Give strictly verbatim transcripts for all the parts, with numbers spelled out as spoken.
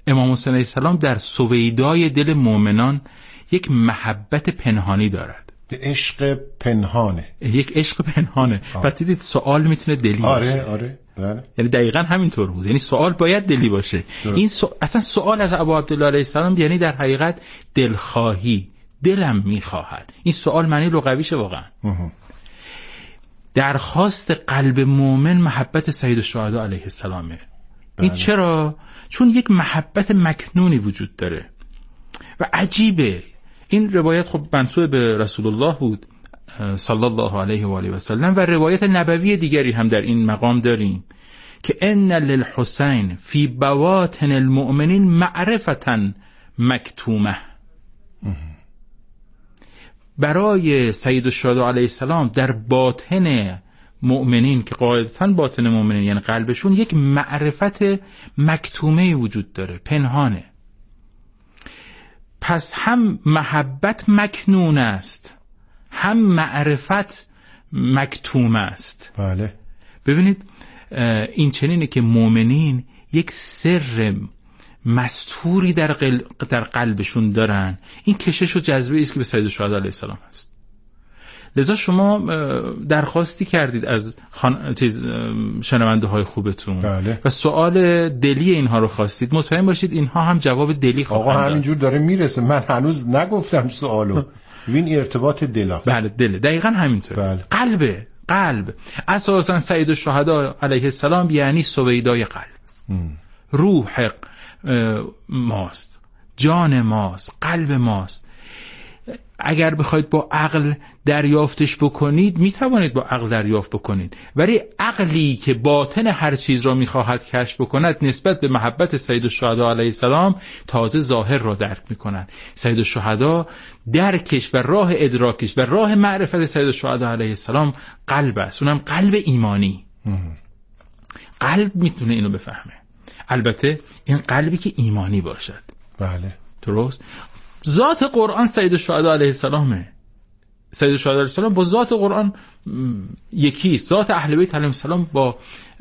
امام حسین علیه السلام در سویدای دل مؤمنان یک محبت پنهانی دارد. عشق پنهانه، یک عشق پنهانه. پس دیدید سوال میتونه دلی آره باشه. آره بله. یعنی دقیقاً همینطور بود. یعنی سوال باید دلی باشه. درست. این سو... اصلا سوال از ابو عبدالله علیه السلام یعنی در حقیقت دلخواهی، دلم میخواهد. این سوال معنی لغویشه واقعا. درخواست قلب مؤمن محبت سید الشهدا علیه السلامه. بله. این چرا؟ چون یک محبت مکنونی وجود داره و عجیبه. این روایت خب منسوب به رسول الله بود صلی الله علیه و آله و سلم و روایت نبوی دیگری هم در این مقام داریم که ان للحسین فی بواطن المؤمنین معرفتا مکتومه. برای سید الشهدا علیه السلام در باطن مؤمنین که قاعدتاً باطن مؤمنین یعنی قلبشون یک معرفت مکتومه وجود داره، پنهانه. پس هم محبت مکنون است، هم معرفت مکتوم است. بله. ببینید این چنینه که مؤمنین یک سر مستوری در, قل... در قلبشون دارن. این کشش و جذبه است که به سید الشهدا علیه السلام هست. لذا شما درخواستی کردید از خان... شنونده های خوبتون. بله. و سوال دلی اینها رو خواستید. مطمئن باشید اینها هم جواب دلی خواهند داد. آقا همینجور داره میرسه، من هنوز نگفتم سوالو. این ارتباط دلاست. بله دل، دقیقاً همینطور. بله. قلبه، قلب اساساً سید الشهدا علیه السلام یعنی سویدای قلب. ام. روح ماست، جان ماست، قلب ماست. اگر بخواید با عقل دریافتش بکنید میتوانید با عقل دریافت بکنید، ولی عقلی که باطن هر چیز را میخواهد کشف بکند نسبت به محبت سید الشهدا علیه السلام تازه ظاهر را درک میکند. سید الشهدا درکش و راه ادراکش و راه معرفت سید الشهدا علیه السلام قلب است، اونم قلب ایمانی. قلب میتونه اینو بفهمه، البته این قلبی که ایمانی باشد. بله درست. ذات قرآن سید الشهدا علیه السلامه. سید الشهدا علیه السلام با ذات قرآن یکیست، ذات اهل بیت علیهم السلام با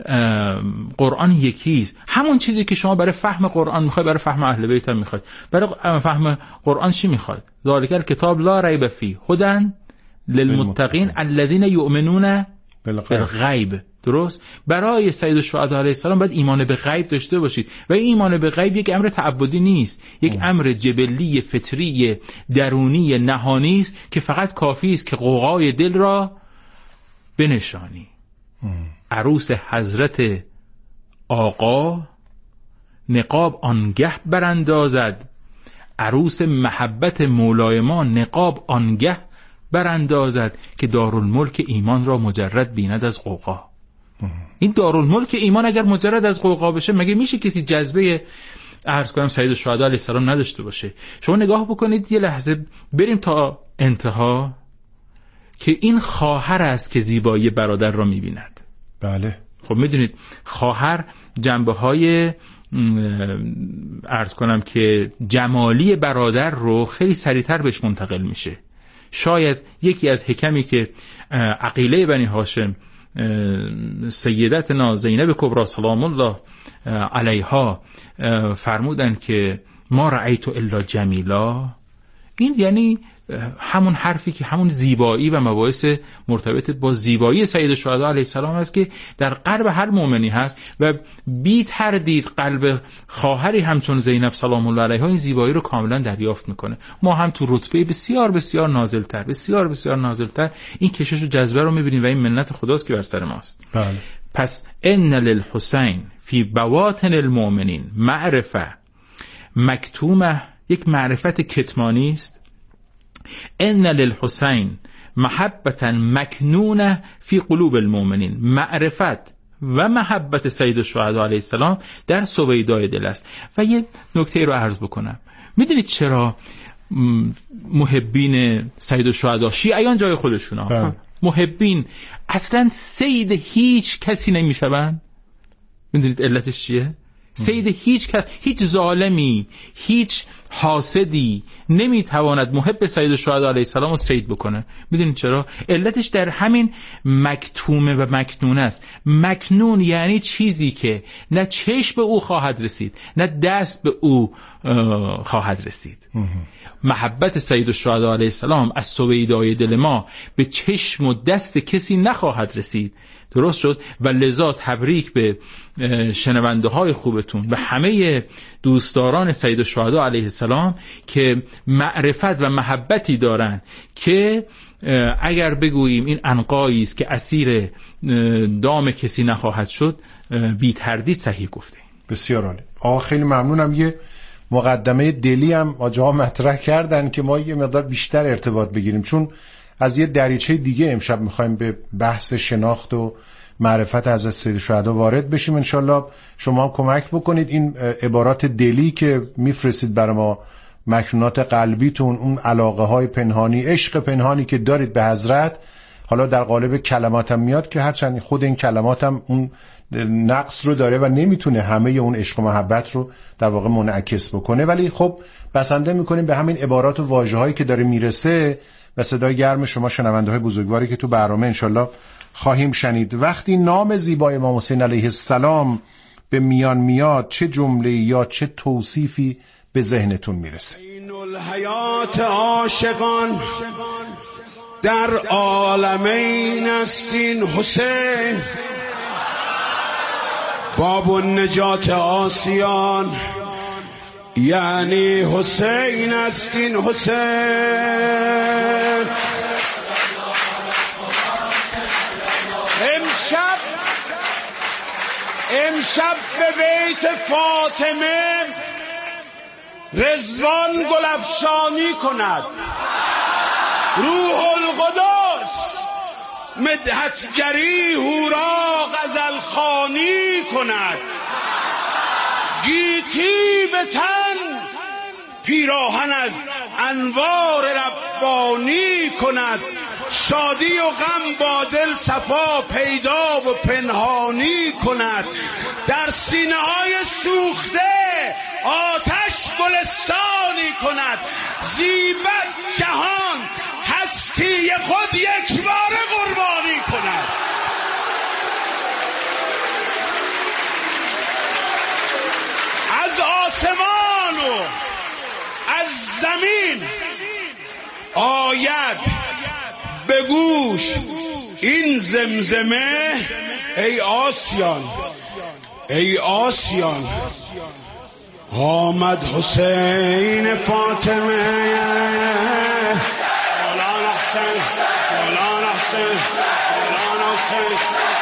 قرآن یکیست. همون چیزی که شما برای فهم قرآن میخواید برای فهم اهل بیت هم میخواید. برای فهم قرآن چی میخواید؟ ذالک الکتاب لا ریب فیه هدی للمتقین الذین یؤمنون بالغیب. درست. برای سید الشهدا علیه السلام باید ایمان به غیب داشته باشید و این ایمان به غیب یک امر تعبدی نیست، یک ام. امر جبلی فطری درونی نهانی است که فقط کافی است که غوغای دل را بنشانی. ام. عروس حضرت آقا نقاب آنگه براندازد، عروس محبت مولای ما نقاب آنگه براندازد که دارالملک ایمان را مجرد بیند از غوغا. این دارالملک ایمان اگر مجرد از غوغا بشه مگه میشه کسی جذبه عرض کنم سید الشهدا علیه السلام نداشته باشه؟ شما نگاه بکنید یه لحظه، بریم تا انتها که این خواهر است که زیبایی برادر را میبیند. بله. خب میدونید خواهر جنبه های عرض کنم که جمالی برادر رو خیلی سریعتر بهش منتقل میشه. شاید یکی از حکمی که عقیله بنی هاشم سیدتنا زینب کبری سلام الله علیها فرمودن که ما رأیت الا جمیلا، این یعنی همون حرفی که همون زیبایی و مباحث مرتبط با زیبایی سید الشهدا علیه السلام است که در قلب هر مؤمنی هست و بی تردید قلب خواهری همچون زینب سلام الله علیها این زیبایی رو کاملا دریافت میکنه. ما هم تو رتبه بسیار بسیار نازلتر بسیار بسیار نازلتر این کشش و جذبه رو میبینیم و این منت خداست که بر سر ماست. بله. پس ان للحسین فی بواطن المؤمنین معرفه مکتومه، یک معرفت کتمانی است. ان للحسین محبتا مکنونه فی قلوب المؤمنین، معرفت و محبت سید الشهدا علیه السلام در سویدای دل است. و یه نکته رو عرض بکنم، میدونید چرا محبین سید الشهدا شیعیان جای خودشون ها محبین اصلا سید هیچ کسی نمیشون؟ میدونید علتش چیه؟ سید هیچ کس، هیچ ظالمی، هیچ حاسدی نمیتواند محب سید الشهدا علیه السلام رو صید بکنه. میدونید چرا؟ علتش در همین مکتومه و مکنون است. مکنون یعنی چیزی که نه چشم به او خواهد رسید نه دست به او خواهد رسید. محبت سید الشهدا علیه السلام از سویدای دل ما به چشم و دست کسی نخواهد رسید. درست شد؟ و لذا تبریک به شنونده های خوبتون، به همه دوستداران سید الشهدا علیه السلام که معرفت و محبتی دارن که اگر بگوییم این عنقایی است که اسیر دام کسی نخواهد شد، بی تردید صحیح گفته. بسیار عالی. آقا خیلی ممنونم. یه مقدمه دلی هم آجاها مطرح کردن که ما یه مقدار بیشتر ارتباط بگیریم، چون از یه دریچه دیگه امشب میخوایم به بحث شناخت و معرفت حضرت سید الشهدا وارد بشیم. انشالله شما هم کمک بکنید این عبارات دلی که میفرستید برای ما، مکنونات قلبیتون، اون علاقه های پنهانی، عشق پنهانی که دارید به حضرت، حالا در قالب کلماتم میاد که هرچند خود این کلماتم اون نقص رو داره و نمیتونه همه اون عشق و محبت رو در واقع منعکس بکنه، ولی خب بسنده میکنیم به همین عبارات و واژه هایی که داره میرسه و صدای گرم شما شنونده های بزرگواری که تو برنامه انشالله خواهیم شنید. وقتی نام زیبای امام حسین علیه السلام به میان میاد، چه جمله یا چه توصیفی به ذهنتون میرسه؟ این الحیات عاشقان در عالمین است این حسین، باب النجات آسیان یعنی حسین است این حسین. امشب امشب به بیت فاطمه رضوان گلفشانی کند، روح القدس مدحتگری هورا غزل خوانی کند، گیتی به تن پیراهن از انوار ربانی کند، شادی و غم با دل صفا پیدا و پنهانی کند، در سینه های سوخته آتش گلستانی کند، زیبد جهان هستی خود یک بار قربانی کند. از آسمان و از زمین آید به گوش این زمزمه، ای آسیان ای آسیان آمد حسین فاطمه، مولانا حسین مولانا حسین مولانا حسین.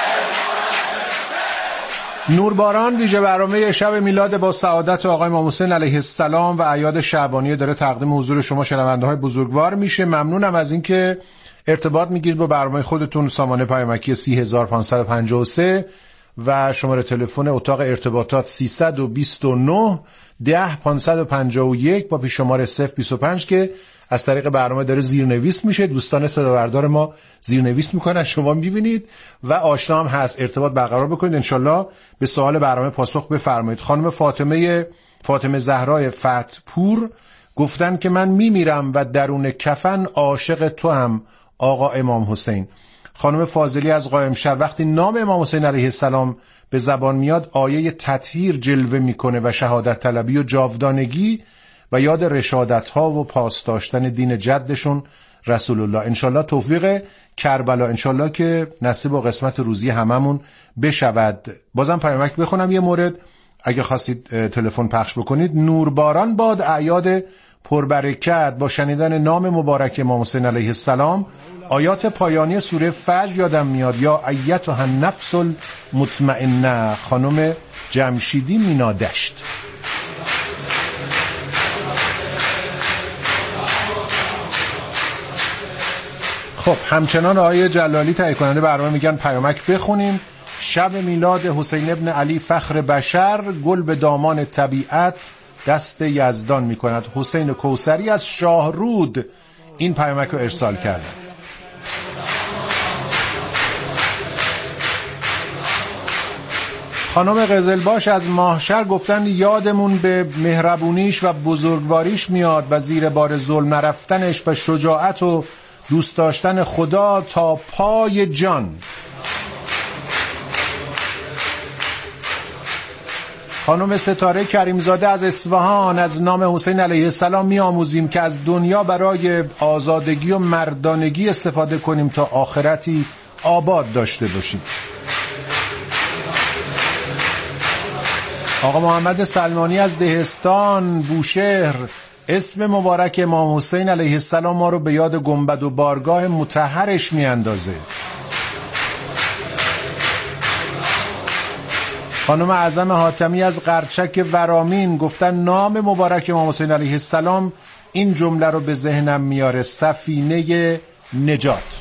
نورباران ویژه برنامه شب میلاد با سعادت آقای امام حسین علیه السلام و اعیاد شعبانی داره تقدیم حضور شما شنونده های بزرگوار میشه. ممنونم از اینکه ارتباط میگیرید با برنامه خودتون. سامانه پیامکی سی هزار و پانصد و پنجاه و سه و شماره تلفن اتاق ارتباطات سیصد و بیست و نه ده پانصد و پنجاه و یک با پیش شماره صفر بیست و پنج که از طریق برنامه داره زیرنویس میشه. دوستان صدابردار ما زیرنویس میکنن، شما میبینید و آشنا هم هست. ارتباط برقرار بکنید، انشالله به سوال برنامه پاسخ بفرمایید. خانم فاطمه فاطمه زهرای فتحپور گفتن که من میمیرم و درون کفن عاشق تو هم آقا امام حسین. خانم فاضلی از قائمشهر وقتی نام امام حسین علیه السلام به زبان میاد آیه تطهیر جلوه میکنه و شهادت طلبی و جاودانگی و یاد رشادت ها و پاس داشتن دین جدشون رسول الله. انشالله توفیق کربلا، انشالله که نصیب و قسمت روزی هممون بشود. بازم پیامک بخونم یه مورد اگه خواستید تلفن پخش بکنید. نورباران باد اعیاد پربرکت با شنیدن نام مبارک امام حسین علیه السلام آیات پایانی سوره فجر یادم میاد. یا ایتها النفس المطمئنه، خانم جمشیدی مینادشت. خب همچنان آقای جلالی تهیه کننده برنامه میگن پیامک بخونیم. شب میلاد حسین ابن علی فخر بشر، گل به دامان طبیعت دست یزدان میکند. حسین کوثری از شاهرود این پیامک رو ارسال کردن. خانم قزلباش از ماهشر گفتن یادمون به مهربونیش و بزرگواریش میاد و زیر بار ظلم نرفتنش و شجاعت و دوست داشتن خدا تا پای جان. خانم ستاره کریمزاده از اصفهان از نام حسین علیه السلام می آموزیم که از دنیا برای آزادگی و مردانگی استفاده کنیم تا آخرتی آباد داشته باشیم. آقا محمد سلمانی از دهستان بوشهر، اسم مبارک امام حسین علیه السلام ما رو به یاد گنبد و بارگاه مطهرش می اندازه. خانم اعظم حاتمی از قرچک ورامین گفتن نام مبارک امام حسین علیه السلام این جمله رو به ذهنم میاره، سفینه نجات.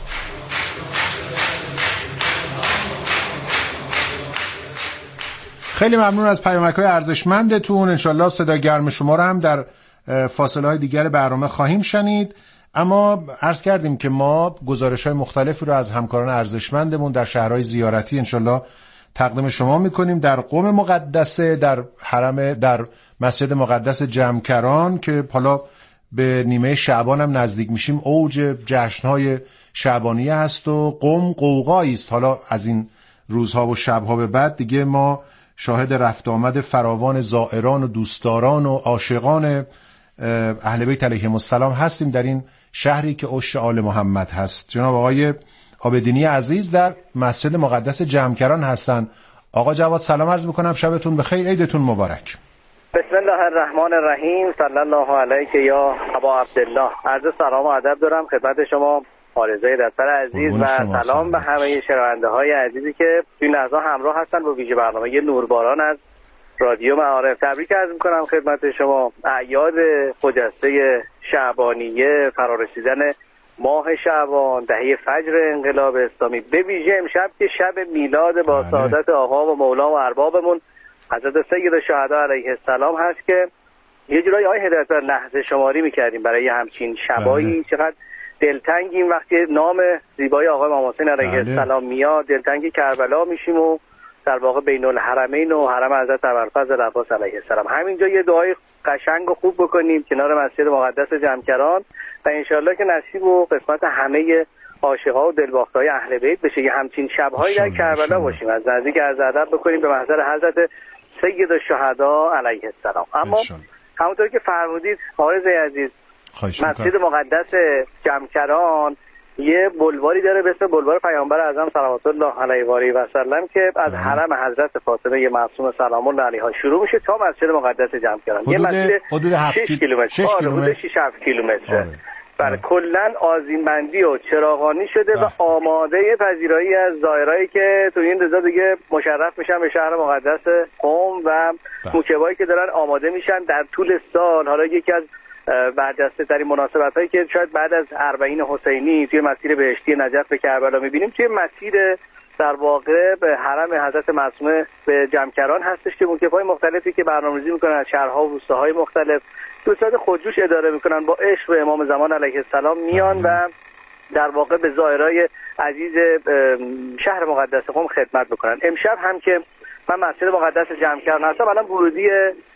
خیلی ممنون از پیامک‌های ارزشمندتون. انشالله صدا گرم شما رو هم در فاصله‌های دیگر برنامه خواهیم شنید. اما عرض کردیم که ما گزارش‌های مختلفی رو از همکاران ارزشمندمون در شهرهای زیارتی انشالله تقدیم شما میکنیم. در قم مقدسه، در حرم، در مسجد مقدس جمکران که حالا به نیمه شعبان هم نزدیک میشیم، اوج جشن‌های شعبانیه هست و قم قوقایی است. حالا از این روزها و شب‌ها به بعد دیگه ما شاهد رفت آمد فراوان زائران و دوستداران و عاشقان اهل بیت علیهم السلام هستیم در این شهری که عشق آل محمد هست. جناب آقای عابدینی عزیز در مسجد مقدس جمکران هستن. آقا جواد سلام عرض میکنم، شبتون بخیر، عیدتون مبارک. بسم الله الرحمن الرحیم، صلی الله علیک یا ابا عبدالله. عرض سلام و ادب دارم خدمت شما آرزوی دستر عزیز و سلام به همه شنونده های عزیزی که توی لحظه همراه هستن با ویژه برنامه نورباران از رادیو معارف. تبریک عرض میکنم خدمت شما اعیاد خجسته شعبانیه، فرارسیدن ماه شعبان، دهه فجر انقلاب اسلامی، به ویژه امشب که شب میلاد با سعادت آقا و مولا و اربابمون حضرت سید الشهدا علیه السلام هست که یه جورایی آیه هدایت بر لحظه شماری میکردیم برای همچین شبایی. چقدر دلتنگیم وقتی نام زیبای آقا امام حسین علیه السلام میاد، دلتنگی کربلا میشیم و در واقع بین الحرمین و حرم حضرت ابوالفضل عباس علیه السلام. همینجا یه دعای قشنگ و خوب بکنیم کنار مسجد مقدس جمکران و انشالله که نصیب و قسمت همه عاشقا و دلباخته‌های اهل بیت بشه، یه همچین شب‌هایی در کربلا باشیم، از نزدیک عرض ادب بکنیم به محضر حضرت سید الشهدا علیه السلام. اما همونطور که فرمودید آرزوی عزیز، مسجد مقدس جمکران یه بلواری داره به اسم بلوار پیامبر اعظم صلوات الله علیه و آله و سلم که از حرم حضرت فاطمه معصومه سلام الله علیها شروع میشه تا مسجد مقدس جمکران. یه مسجد شش کیلومتر، حدود شش هفت کیلومتر. بله، کلا آذین‌بندی و چراغانی شده و آماده پذیرایی از زائرایی که تو این روزا دیگه مشرف میشن به شهر مقدس قم و موکبایی که دارن آماده میشن در طول سال. حالا یکی از برجسته ترین مناسبت هایی که شاید بعد از اربعین حسینی توی مسیر بهشتی نجف به کربلا میبینیم، توی مسیر در واقع به حرم حضرت معصومه به جمکران هستش که موکب‌های مختلفی که برنامه‌ریزی میکنن از شهرها و روستاهای مختلف به صورت خودجوش اداره میکنن با عشق به امام زمان علیه السلام میان و در واقع به زائرای عزیز شهر مقدس قم خدمت بکنن. امشب هم که من مسجد مقدس جمکران هستم، الان ورودی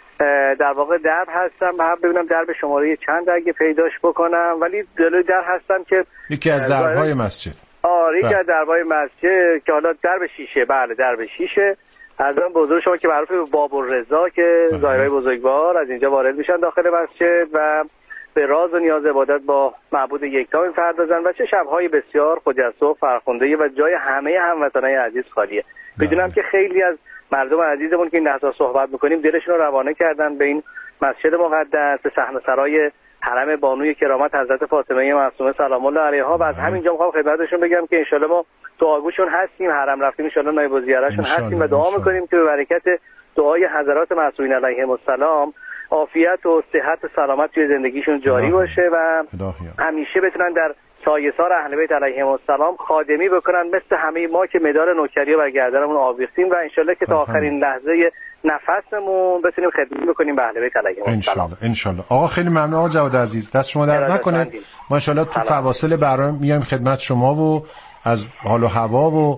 در واقع درب هستم و ببینم درب شماره چند اگه پیداش بکنم، ولی جلوی در هستم که یکی از درب‌های مسجد. آره یکی از درب‌های مسجد که حالا درب شیشه. بله درب شیشه. از اون بزرگ شما که معروف به باب الرضا که زائرای بزرگوار از اینجا وارد میشن داخل مسجد و به راز و نیاز عبادت با معبود یکتا میپردازن و چه شب‌های بسیار خجسته و فرخنده و جای همه هموطنان عزیز خالیه. بدونم که خیلی از مردم عزیزمون که این لحظه صحبت می‌کنیم دلشون رو روانه کردن به این مسجد مقدس، به صحنه‌سرای حرم بانوی کرامت حضرت فاطمه معصومه سلام الله علیها و از همینجا می‌خوام خدمتشون بگم که انشالله ما دعاگوشون هستیم، حرم رفتیم انشالله نایب الزیارهشون هستیم و دعا می‌کنیم که به برکت دعای حضرات معصومین علیهم السلام عافیت و صحت و سلامت توی زندگیشون جاری باشه و همیشه بتونن در سایه‌سار اهل بیت علیهم السلام خادمی بکنن، مثل همه ما که مدار نوکری رو بر گردنمون آویختیم و انشالله که تا آخرین لحظه نفسمون بتونیم خدمت بکنیم به اهل بیت علیهم السلام. انشالله. آقا خیلی ممنون آقا جواد عزیز، دست شما درد نکنه. ما انشالله تو فواصل برنامه میایم خدمت شما و از حال و هوا و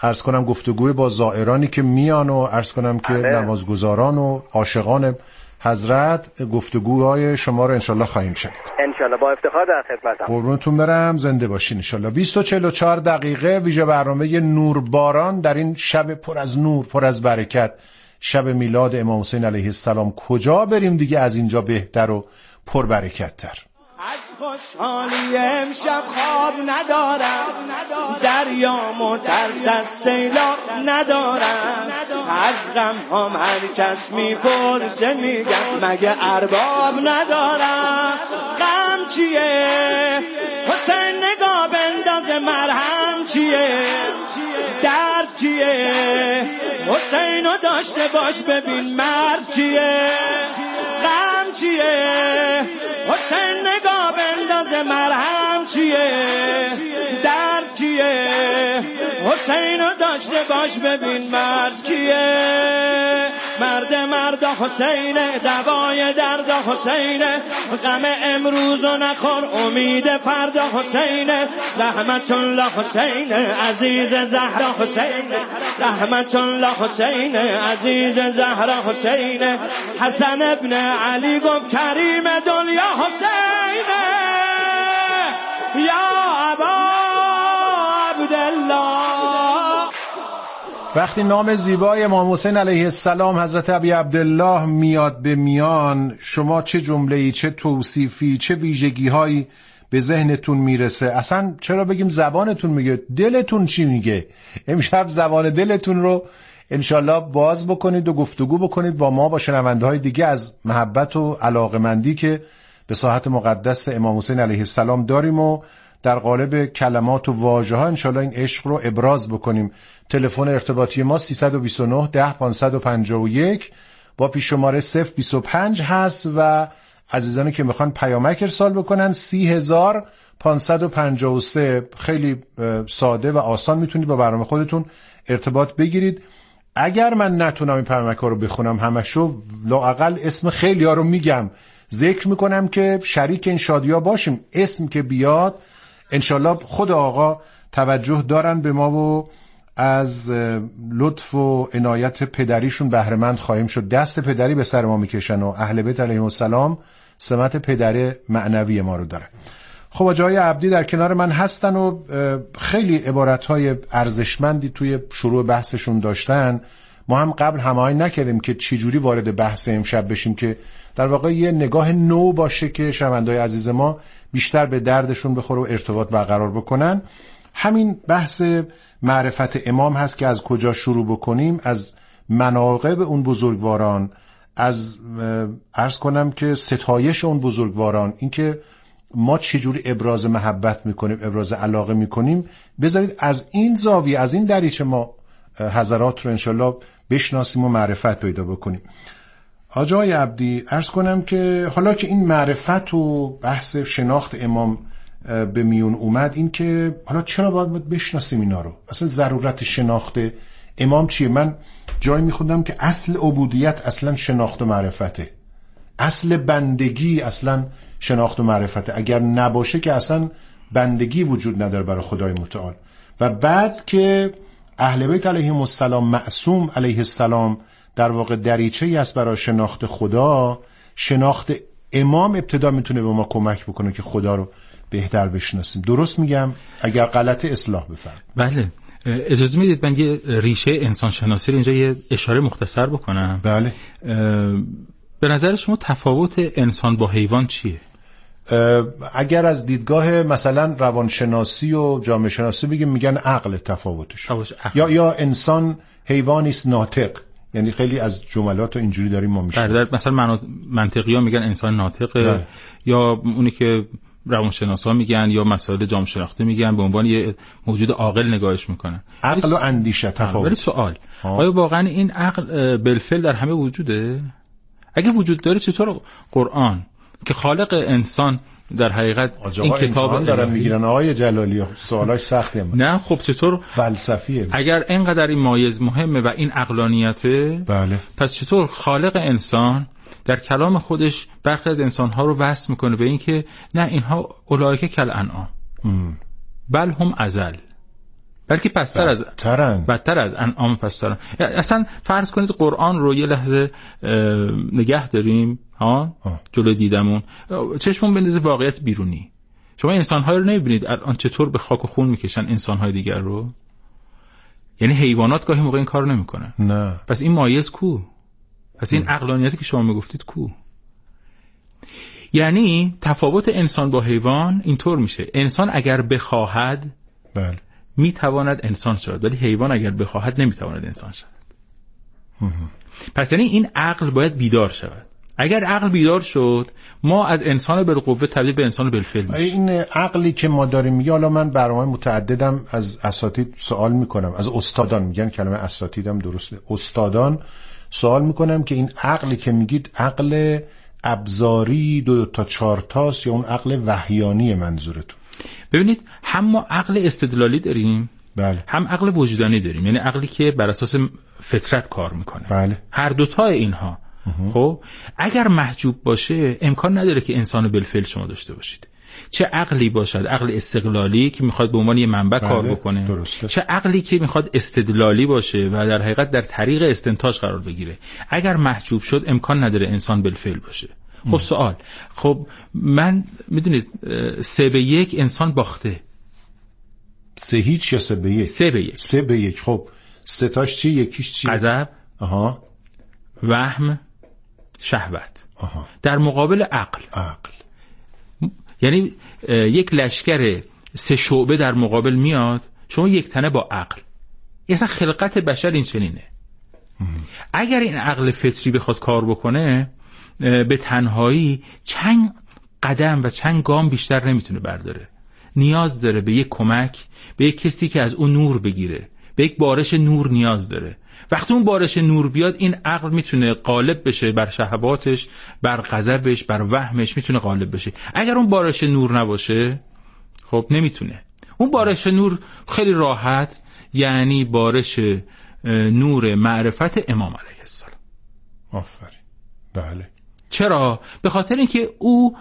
عرض کنم گفتگوی با زائرانی که میان و عرض کنم که بله. نمازگزاران و عاشقان حضرت گفتگوهای شما رو انشالله خواهیم شنید. انشالله با افتخار در خدمتم. قربونتون برم، زنده باشین انشالله. بیست و چهل و چهار دقیقه ویژه برنامه نورباران در این شب پر از نور، پر از برکت، شب میلاد امام حسین علیه السلام. کجا بریم دیگه از اینجا بهتر و پر برکت تر؟ از خوشحالی امشب خواب ندارم، دریا ترس از سیلاب ندارم، از غم هم هر کس میپرسه میگم مگه ارباب ندارم. غم چیه حسین نگاه بنداز، مرهم چیه درد چیه حسینو داشته باش ببین مرد کیه. غم چیه حسین نگاه بنداز، مرهم چیه درد کیه حسینو داشته باش ببین مرد کیه. مرد مرد حسینه، دوای درد حسینه، غم امروزو نخور امید فردا حسینه. رحمت الله حسینه عزیز زهرا حسینه، رحمت الله حسینه عزیز زهرا حسینه. حسن ابن علی گفت کریم دنیا حسینه، یا ابا عبدالله. وقتی نام زیبای امام حسین علیه السلام حضرت ابی عبدالله میاد به میان، شما چه جمله‌ای، چه توصیفی، چه ویژگی‌هایی به ذهنتون میرسه؟ اصلا چرا بگیم زبانتون میگه، دلتون چی میگه؟ امشب زبان دلتون رو انشالله باز بکنید و گفتگو بکنید با ما، با شنونده‌های دیگه، از محبت و علاقمندی که به ساحت مقدس امام حسین علیه السلام داریم و در قالب کلمات و واژه‌ها انشالله این عشق رو ابراز بکنیم. تلفن ارتباطی ما سیصد و بیست و نه ده پانصد و پنجاه و یک با پیش شماره صفر بیست و پنج هست و عزیزانی که میخوان پیامک ارسال بکنن سی هزار پانصد و پنجاه و سه. خیلی ساده و آسان میتونید با برنامه خودتون ارتباط بگیرید. اگر من نتونم این پیامک ها رو بخونم همشو، لااقل اسم خیلی ها رو میگم، ذکر میکنم که شریک این شادی‌ها باشیم. اسم که بیاد انشالله خود آقا توجه دارن به ما و از لطف و عنایت پدریشون بهره‌مند خواهیم شد. دست پدری به سر ما میکشن و اهل بیت علیهم السلام سمت پدر معنوی ما رو دارن. خب آقای عبدی در کنار من هستن و خیلی عبارت‌های ارزشمندی توی شروع بحثشون داشتن. ما هم قبل هماهنگ نکردیم که چجوری وارد بحث امشب بشیم که در واقع یه نگاه نو باشه که شنونده‌های عزیز ما بیشتر به دردشون بخوره و ارتباط برقرار بکنن. همین بحث معرفت امام هست که از کجا شروع بکنیم، از مناقب اون بزرگواران، از عرض کنم که ستایش اون بزرگواران، اینکه ما چجوری ابراز محبت میکنیم، ابراز علاقه میکنیم. بذارید از این زاویه، از این دریچه ما حضرات رو انشالله بشناسیم و معرفت پیدا بکنیم. آقای عبدی عرض کنم که حالا که این معرفت و بحث شناخت امام به میون اومد، این که حالا چرا باید بشناسیم اینا رو؟ اصلا ضرورت شناخت امام چیه؟ من جایی میخوندم که اصل عبودیت اصلا شناخت و معرفته، اصل بندگی اصلا شناخت و معرفته. اگر نباشه که اصلا بندگی وجود نداره برای خدای متعال. و بعد که اهل بیت علیهم السلام، معصوم علیه السلام، در واقع دریچه‌ای است برای شناخت خدا، شناخت امام ابتدا میتونه به ما کمک بکنه که خدا رو بهتر بشناسیم. درست میگم؟ اگر غلط اصلاح بفرمایید. بله، اجازه میدید من یه ریشه انسان شناسی رو اینجا یه اشاره مختصر بکنم؟ بله. به نظر شما تفاوت انسان با حیوان چیه؟ اگر از دیدگاه مثلا روانشناسی و جامعه شناسی بگیم، میگن عقل تفاوتش، عقل. یا یا انسان حیوانی است ناطق، یعنی خیلی از جملات رو اینجوری داریم ما میشه. در مثلا منطقی ها میگن انسان ناطقه، یا اونی که روانشناسا میگن یا مسائل جامعه شناختی میگن به عنوان یه موجود عاقل نگاهش میکنن. عقل و اندیشه تفاوت. ولی سوال، آیا واقعا این عقل بالفعل در همه وجوده؟ اگه وجود داره چطور قرآن که خالق انسان در حقیقت این کتاب دارن میگیرن آقای جلالی؟ سوالاش سخته. نه خب چطور فلسفیه؟ اگر اینقدر این مایز مهمه و این عقلانیته، بله، پس چطور خالق انسان در کلام خودش برخی از انسانها رو وصف میکنه به این که نه اینها اولئک کالانعام بل هم اضل. بلکه پستر از ترن بدتر از انعام پسترن. اصلا فرض کنید قرآن رو یه لحظه نگه داریم ها جلو دیدمون، چشمون بندازه واقعیت بیرونی. شما انسان‌ها رو نمی‌بینید الان چطور به خاک و خون میکشن انسان‌های دیگر رو؟ یعنی حیوانات گاهی موقع این کارو نمی‌کنن. نه. پس این مایز کو؟ پس این عقلانیتی که شما میگفتید کو؟ یعنی تفاوت انسان با حیوان اینطور میشه، انسان اگر بخواهد بله میتواند انسان شود، ولی حیوان اگر بخواهد نمیتواند انسان شود. پس یعنی این عقل باید بیدار شود. اگر عقل بیدار شد ما از انسان بالقوه تبدیل به انسان بالفعل میشیم. این عقلی که ما داریم میگه، حالا من برنامه متعددم از اساتید سوال میکنم، از استادان، میگن کلمه اساتیدم درسته، استادان سوال میکنم که این عقلی که میگید عقل ابزاری دو تا چهار تاست یا اون عقل وحیانی منظورتون؟ ببینید هم ما عقل استدلالی داریم بله. هم عقل وجدانی داریم، یعنی عقلی که بر اساس فطرت کار میکنه. بله. هر دوتای اینها خب اگر محجوب باشه امکان نداره که انسان بالفعل شما داشته باشید. چه عقلی باشد عقل استقلالی که میخواد به عنوان یه منبع بله. کار بکنه درسته. چه عقلی که میخواد استدلالی باشه و در حقیقت در طریق استنتاج قرار بگیره. اگر محجوب شد امکان نداره انسان بالفعل باشه. خب سوال، خب من میدونید سه به یک انسان باخته. سه هیچ یا سه به یک؟ سه به یک. سه به یک. خب سه تاش چی؟ یکیش چی؟ غضب، آها، وهم، شهوت. آها. در مقابل عقل. عقل. یعنی یک لشکر سه شعبه در مقابل میاد، شما یک تنه با عقل. اصلا خلقت بشر این چنینه. اگر این عقل فطری بخواد کار بکنه به تنهایی چند قدم و چند گام بیشتر نمیتونه برداره. نیاز داره به یک کمک، به یک کسی که از اون نور بگیره، به یک بارش نور نیاز داره. وقتی اون بارش نور بیاد این عقل میتونه غالب بشه بر شهواتش، بر غضبش، بر وهمش میتونه غالب بشه. اگر اون بارش نور نباشه خب نمیتونه. اون بارش نور خیلی راحت، یعنی بارش نور معرفت امام علیه السلام. آفرین. بله. چرا؟ به خاطر اینکه او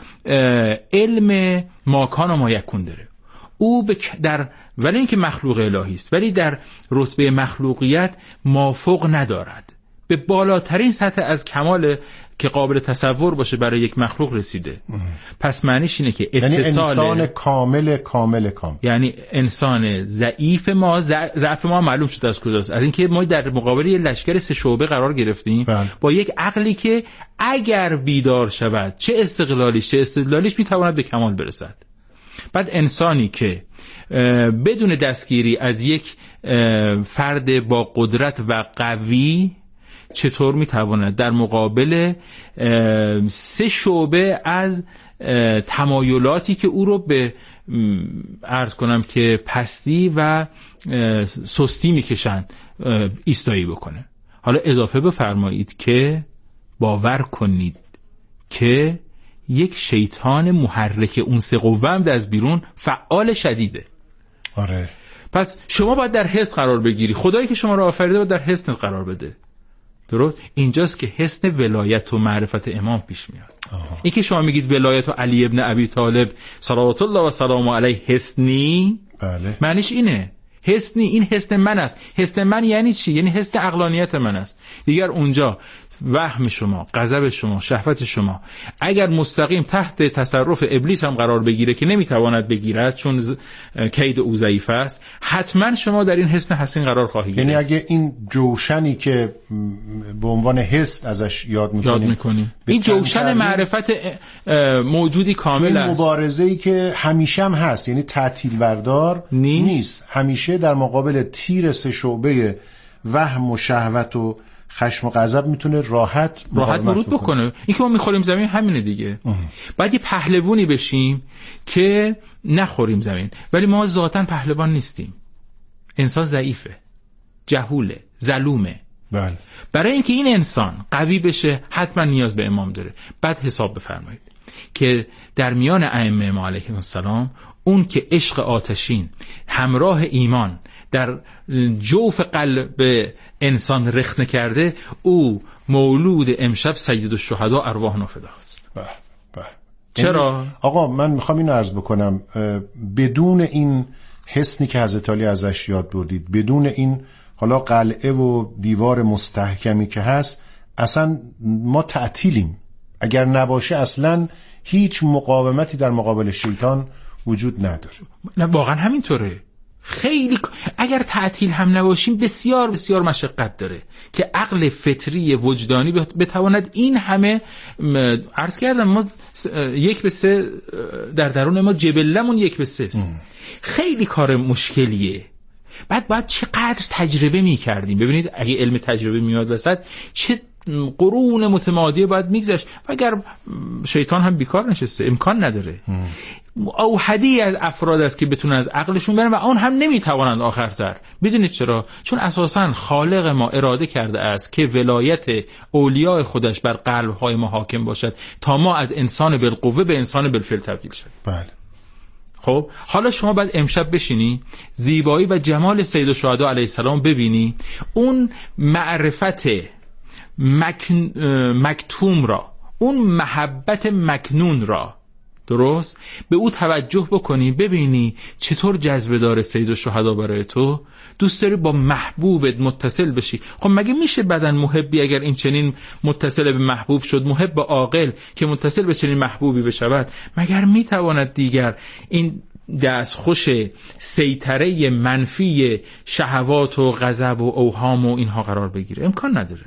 علم ماکان و مایکون داره. او در ولی اینکه مخلوق الهی است ولی در رتبه مخلوقیت مافوق ندارد. به بالاترین سطح از کمال که قابل تصور باشه برای یک مخلوق رسیده. پس معنیش اینه که اتصال، یعنی انسان کامل کامل کامل، یعنی انسان ضعیف ما، ضعف ما معلوم شد از کجاست، از اینکه ما در مقابل یک لشکر سه شعبه قرار گرفتیم بله. با یک عقلی که اگر بیدار شود چه استقلالیش چه استدلالیش میتواند به کمال برسد. بعد انسانی که بدون دستگیری از یک فرد با قدرت و قوی چطور میتواند در مقابل سه شعبه از تمایلاتی که او رو به عرض کنم که پستی و سستی میکشند ایستایی بکنه. حالا اضافه بفرمایید که باور کنید که یک شیطان محرک اون سه قوه هم از بیرون فعال شدیده. آره. پس شما باید در حس قرار بگیری. خدایی که شما رو آفریده باید در حس قرار بده. درست؟ اینجاست که حسن ولایت و معرفت امام پیش میاد. این که شما میگید ولایت و علی ابن ابی طالب صلوات الله و سلام علیه حسنی، بله. معنیش اینه حسنی، این حسن من است. حسن من یعنی چی؟ یعنی حسن عقلانیت من است. دیگر اونجا وهم شما، غضب شما، شهوت شما اگر مستقیم تحت تصرف ابلیس هم قرار بگیره که نمیتواند بگیرد چون ز... کید او ضعیف است، حتما شما در این حسن حسین قرار خواهید. یعنی اگه این جوشنی که به عنوان حس ازش یاد میکنیم یاد میکنیم این جوشن معرفت موجودی کامل است، مبارزه‌ای که همیشه هم هست، یعنی تعطیل بردار نیست. نیست همیشه در مقابل تیر سه شعبه وهم و شهوت و خشم و غضب میتونه راحت راحت ورود بکنه, بکنه. این که ما میخوریم زمین همینه دیگه. باید یه پهلوانی بشیم که نخوریم زمین، ولی ما ذاتاً پهلوان نیستیم. انسان ضعیفه، جهوله، ظلومه. بله. برای اینکه این انسان قوی بشه حتما نیاز به امام داره. بعد حساب بفرمایید که در میان ائمه ما علیهم السلام اون که عشق آتشین همراه ایمان در جوف قلب انسان رخنه کرده، او مولود امشب سید الشهدا ارواحنا فداست. به به. چرا؟ آقا من میخوام اینو عرض بکنم، بدون این حصنی که حضرت علی ازش یاد بردید، بدون این حالا قلعه و دیوار مستحکمی که هست اصلا ما تعطیلیم. اگر نباشه اصلا هیچ مقاومتی در مقابل شیطان وجود نداره. نه واقعا همینطوره. خیلی اگر تعطیل هم نباشیم بسیار بسیار مشقت داره که عقل فطری وجدانی بتواند این همه. عرض کردم ما یک به سه در درون ما جبلمون یک به سه است. خیلی کار مشکلیه. بعد باید چقدر تجربه می کردیم. ببینید اگه علم تجربه میاد وسط چه قرون متمادیه باید میگذشت و اگر شیطان هم بیکار نشسته امکان نداره. اوحدی از افراد است که بتونن از عقلشون برن و اون هم نمیتوانند آخرتر. بدونید چرا؟ چون اساساً خالق ما اراده کرده است که ولایت اولیاء خودش بر قلب‌های ما حاکم باشد تا ما از انسان بالقوه به انسان بالفعل تبدیل شدیم. بله. خب حالا شما باید امشب بشینی زیبایی و جمال سید الشهدا علیه السلام ببینی، اون معرفت مکن... مکتوم را، اون محبت مکنون را، درست به او توجه بکنی، ببینی چطور جذبه داره سید الشهدا برای تو. دوست داری با محبوبت متصل بشی. خب مگه میشه بدن محبی اگر این چنین متصل به محبوب شد، محب عاقل که متصل به چنین محبوبی بشود، مگر میتواند دیگر این دستخوش سیطره منفی شهوات و غضب و اوهام و اینها قرار بگیره؟ امکان نداره.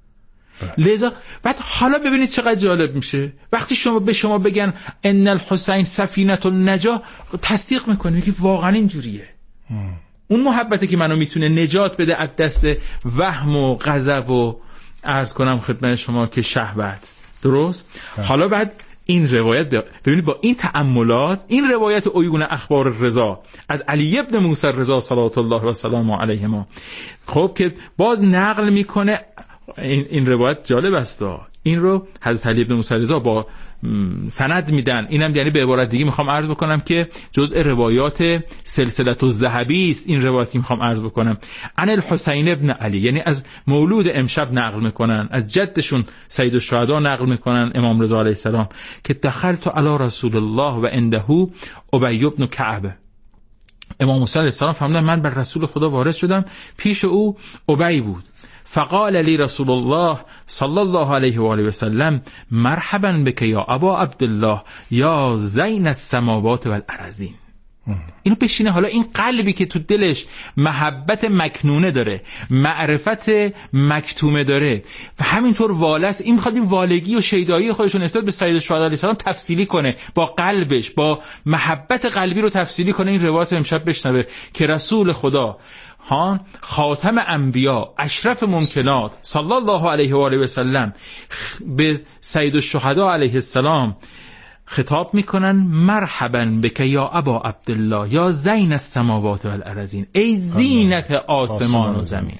لذا بعد حالا ببینید چقدر جالب میشه وقتی شما به شما بگن ان الحسین سفینه النجاة، تصدیق میکنی که واقعا اینجوریه. اون محبته که منو میتونه نجات بده از دست وهم و غضب و عرض کنم خدمت شما که شهوت. درست؟ حالا بعد این روایت ببینید با این تأملات، این روایت عیون اخبار رضا از علی ابن موسی رضا صلوات الله و سلامه علیهما، خب که باز نقل میکنه. این این روایت جالب است. این رو حضرت علی ابن موسی رضا با سند میدن. اینم یعنی به عبارت دیگه میخوام عرض بکنم که جزء روایات سلسله الذهبی است. این روایتی که میخوام عرض بکنم عن الحسین ابن علی، یعنی از مولود امشب نقل میکنن، از جدشون سید الشهدا نقل میکنن امام رضا علیه السلام که دخلت علی رسول الله و عنده ابی بن کعب. امام موسی علیه السلام فرمودن من بر رسول خدا وارد شدم، پیش او ابی بود. فقال لی رسول الله صلی الله علیه و آله و سلم مرحبا بک یا ابا عبدالله یا زین السماوات والارضین. اینو بشینه. حالا این قلبی که تو دلش محبت مکنونه داره، معرفت مکتومه داره و همینطور والس، این میخواد این والگی و شیدایی خودشون نسبت به سید الشهدا علیه السلام تفصیلی کنه، با قلبش، با محبت قلبی رو تفصیلی کنه. این روایت امشب بشنوه که رسول خدا ها خاتم انبیا، اشرف ممکنات صلی الله علیه و آله و سلم به سید الشهدا علیه السلام خطاب میکنن مرحبا بک یا ابا عبدالله یا زین السماوات والارضین، ای زینت آسمان و زمین.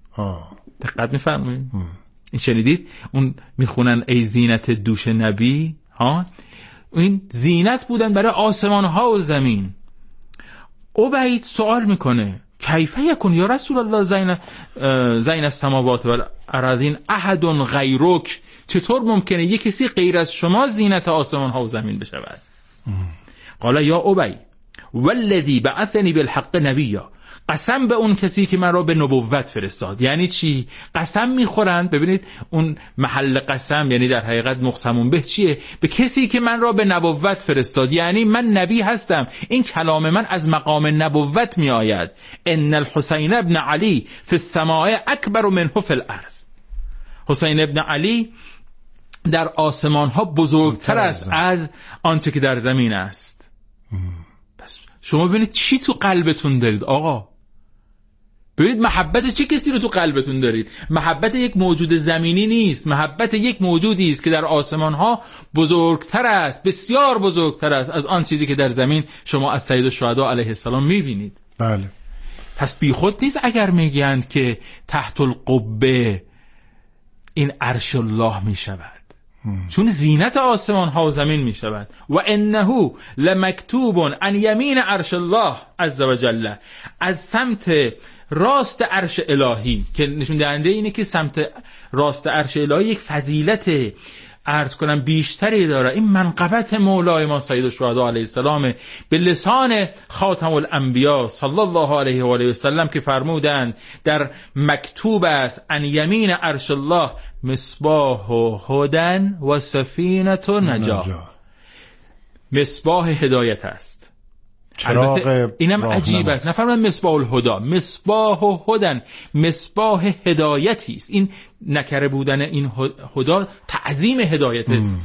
دقت میفرمایید؟ این شنیدید؟ اون میخونن ای زینت دوش نبی، ها این زینت بودن برای آسمان ها و زمین. عبید سوال میکنه کیفه یکون یا رسول الله زین زین السماوات والارضین احد غیرک، چطور ممکنه یک کسی غیر از شما زینت آسمان ها و زمین بشود؟ قال یا ابی والذی بعثنی بالحق نبیا، قسم به اون کسی که من را به نبوت فرستاد. یعنی چی؟ قسم میخورند. ببینید اون محل قسم یعنی در حقیقت مقسمون به چیه؟ به کسی که من را به نبوت فرستاد، یعنی من نبی هستم. این کلام من از مقام نبوت می آید. ان الحسین ابن علی فی السماء اکبر منه فی الارض. حسین ابن علی در آسمان ها بزرگتر است از آنچه که در زمین است. پس شما ببینید چی تو قلبتون دارید آقا. ببینید محبت چه کسی رو تو قلبتون دارید. محبت یک موجود زمینی نیست، محبت یک موجودی است که در آسمان ها بزرگتر است، بسیار بزرگتر است از آن چیزی که در زمین شما از سید الشهدا علیه السلام میبینید. بله. پس بیخود نیست اگر میگند که تحت القبه این عرش الله میشود، چون زینت آسمان ها و زمین می شود. و انه لمکتوب عن یمین عرش الله عز و جل، از سمت راست عرش الهی، که نشون دهنده اینه که سمت راست عرش الهی یک فضیلت عرض کنم بیشتری داره. این منقبت مولای ما سید الشهدا علیه السلام به لسان خاتم الانبیا صلی الله علیه و آله و سلم که فرمودند در مکتوب است ان یمین عرش الله مصباح هدن و سفینه نجات، مصباح هدایت است. البته اینم عجیبه، نفرمان مصباح الهدا، مصباح هدن، مصباح هدایتی است. این نکره بودن این هدا تعظیم هدایت